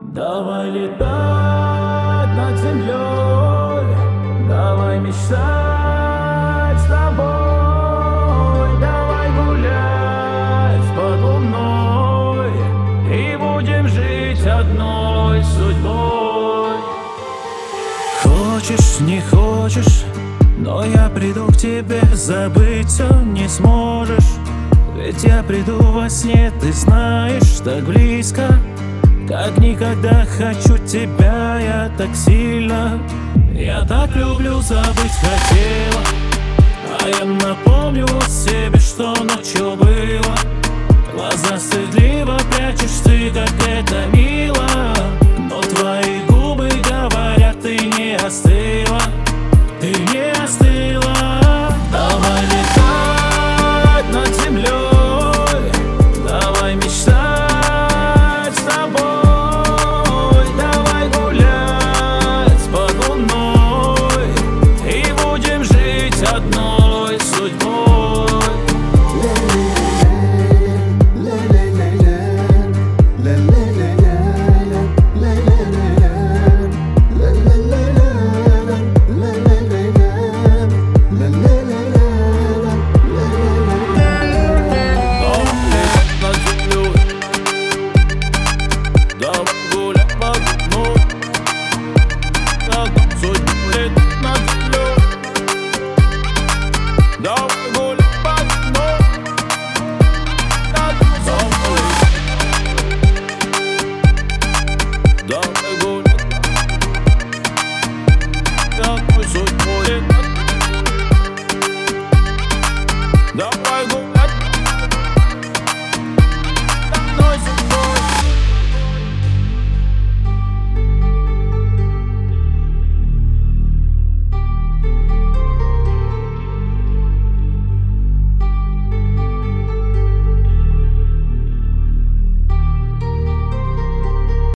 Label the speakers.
Speaker 1: Давай летать над землей, давай мечтать с тобой, давай гулять под луной и будем жить одной судьбой. Хочешь, не хочешь, но я приду к тебе, забыть все не сможешь. Ведь я приду во сне, ты знаешь, так близко. Как никогда хочу тебя я так сильно. Я так люблю, забыть хотела, а я напомню себе, что ночью было. Глаза стыдливо прячешь ты, как это мило, но твои губы говорят, ты не остыла, ты не остыла. Давай летать над землей, давай мечтать с тобой, давай гулять под луной и будем жить одной судьбой.
Speaker 2: La la la la la la la.